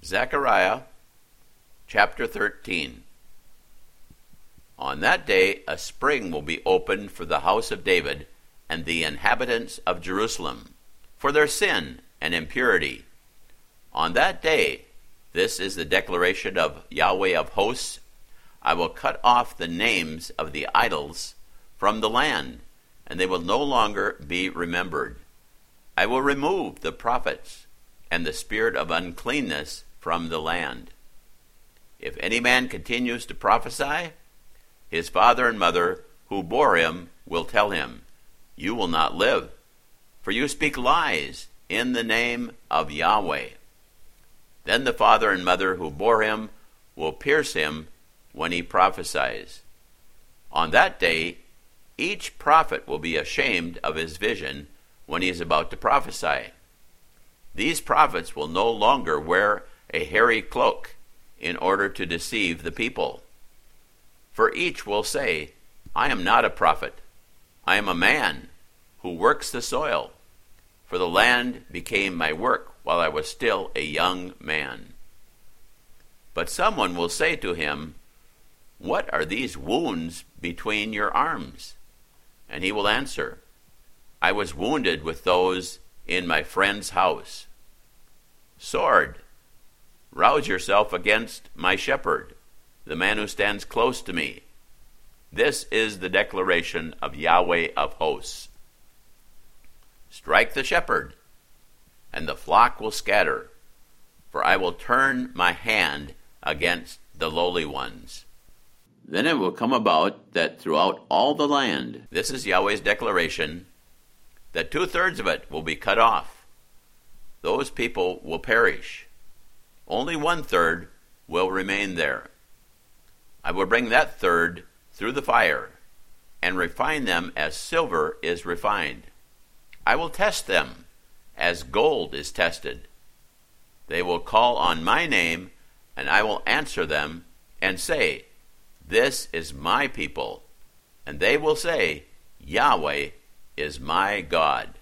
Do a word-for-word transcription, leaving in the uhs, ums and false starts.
Zechariah chapter thirteen. On that day a spring will be opened for the house of David and the inhabitants of Jerusalem, for their sin and impurity. On that day, this is the declaration of Yahweh of hosts, I will cut off the names of the idols from the land, and they will no longer be remembered. I will remove the prophets and the spirit of uncleanness from the land. If any man continues to prophesy, his father and mother who bore him will tell him, You will not live, for you speak lies in the name of Yahweh. Then the father and mother who bore him will pierce him when he prophesies. On that day, each prophet will be ashamed of his vision when he is about to prophesy. These prophets will no longer wear a hairy cloak in order to deceive the people. For each will say, I am not a prophet. I am a man who works the soil. For the land became my work while I was still a young man. But someone will say to him, What are these wounds between your arms? And he will answer, I was wounded with those in my friend's house. Sword, rouse yourself against my shepherd, the man who stands close to me. This is the declaration of Yahweh of hosts. Strike the shepherd, and the flock will scatter, for I will turn my hand against the lowly ones. Then it will come about that throughout all the land, this is Yahweh's declaration, that two-thirds of it will be cut off. Those people will perish. Only one-third will remain there. I will bring that third through the fire, and refine them as silver is refined. I will test them as gold is tested. They will call on my name, and I will answer them and say, This is my people. And they will say, Yahweh is my God.